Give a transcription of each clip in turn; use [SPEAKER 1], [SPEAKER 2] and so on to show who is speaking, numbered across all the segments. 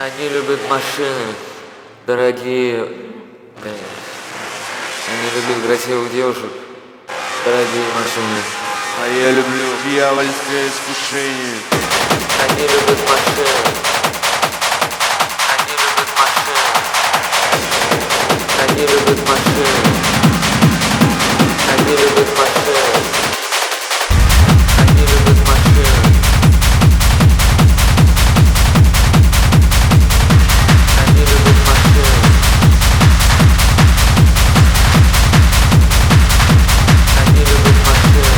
[SPEAKER 1] Они любят машины, дорогие. Они любят красивых девушек, дорогие машины.
[SPEAKER 2] А я люблю дьявольское искушение.
[SPEAKER 1] Они любят машины. Они любят машины. Они любят машины. Они любят машины. Они любят машины. Они любят машины. Они любят машины.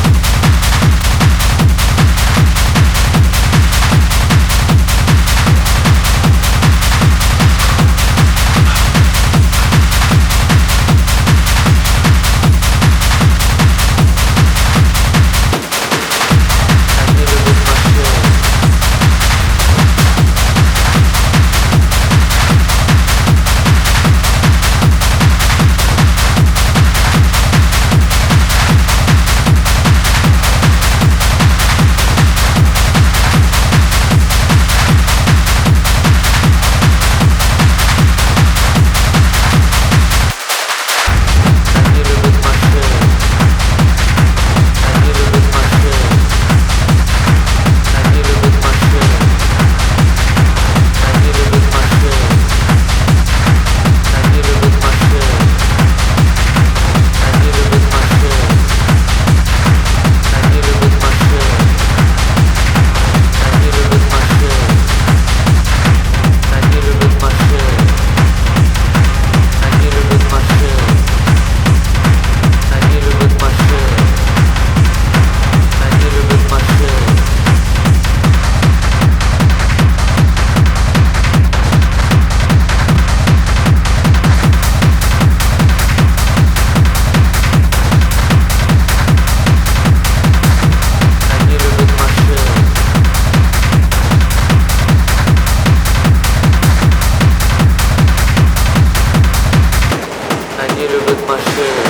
[SPEAKER 1] Они любят машины.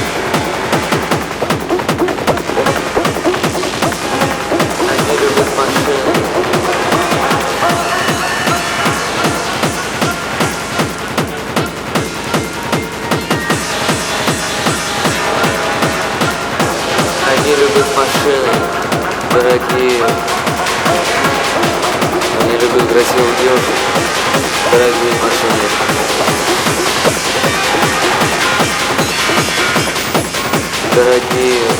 [SPEAKER 1] Они любят машины. Они любят машины, дорогие. Они любят красивых девушек, дорогие машины. Дорогие.